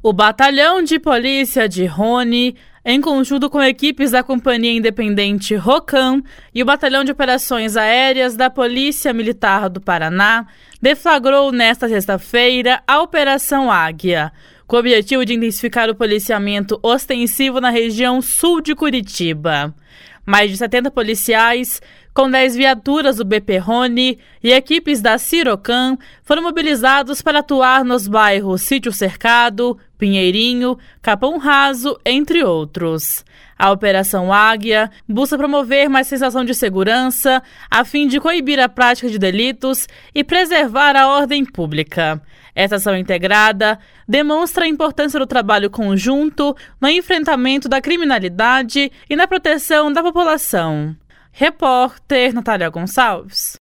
O Batalhão de Polícia de Rony, em conjunto com equipes da Companhia Independente ROCAM e o Batalhão de Operações Aéreas da Polícia Militar do Paraná, deflagrou nesta sexta-feira a Operação Águia, com o objetivo de intensificar o policiamento ostensivo na região sul de Curitiba. Mais de 70 policiais, com 10 viaturas do BP Rony e equipes da Cirocam, foram mobilizados para atuar nos bairros Sítio Cercado, Pinheirinho, Capão Raso, entre outros. A Operação Águia busca promover mais sensação de segurança, a fim de coibir a prática de delitos e preservar a ordem pública. Essa ação integrada demonstra a importância do trabalho conjunto no enfrentamento da criminalidade e na proteção da população. Repórter Natália Gonçalves.